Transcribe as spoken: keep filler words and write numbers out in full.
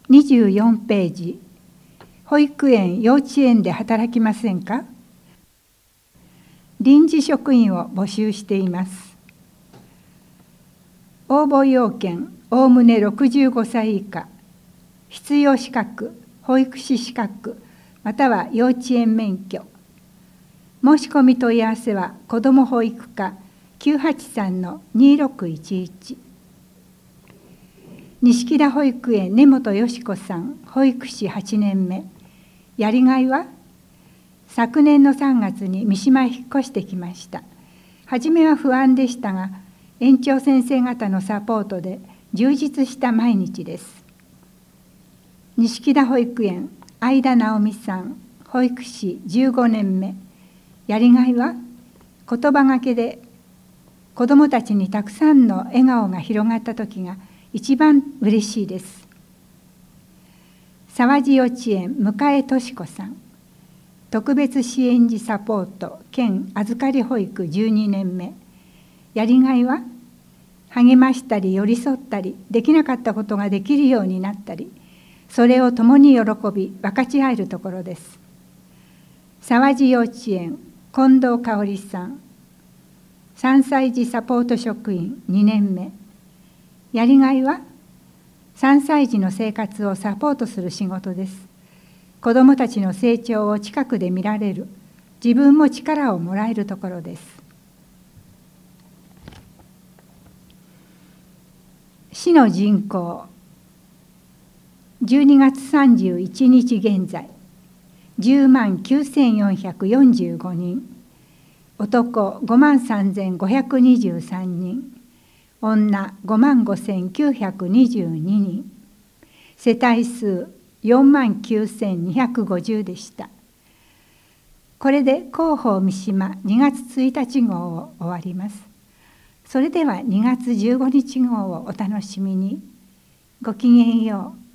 にじゅうよんページ、保育園・幼稚園で働きませんか？臨時職員を募集しています。応募要件、おおむねろくじゅうごさい以下、必要資格、保育士資格、または幼稚園免許。申し込み問い合わせは子ども保育課 きゅうはちさんのにろくいちいち。錦田保育園根本よし子さん、保育士はちねんめ。やりがいは？昨年のさんがつに三島へ引っ越してきました。はじめは不安でしたが、園長先生方のサポートで充実した毎日です。錦田保育園相田直美さん、保育士じゅうごねんめ。やりがいは？言葉がけで子どもたちにたくさんの笑顔が広がった時が一番嬉しいです。沢地幼稚園向江敏子さん、特別支援児サポート兼預かり保育じゅうにねんめ。やりがいは？励ましたり寄り添ったり、できなかったことができるようになったり、それを共に喜び分かち合えるところです。沢地幼稚園近藤香織さん、さんさい児サポート職員にねんめ。やりがいは？さんさい児の生活をサポートする仕事です。子どもたちの成長を近くで見られる、自分も力をもらえるところです。市の人口、じゅうにがつさんじゅういちにち現在、じゅうまんきゅうせんよんひゃくよんじゅうごにん、男ごまんさんぜんごひゃくにじゅうさんにん、女ごまんごせんきゅうひゃくにじゅうににん、世帯数よんまんきゅうせんにひゃくごじゅうでした。これで広報三島にがつついたち号を終わります。それではにがつじゅうごにち号をお楽しみに。ごきげんよう。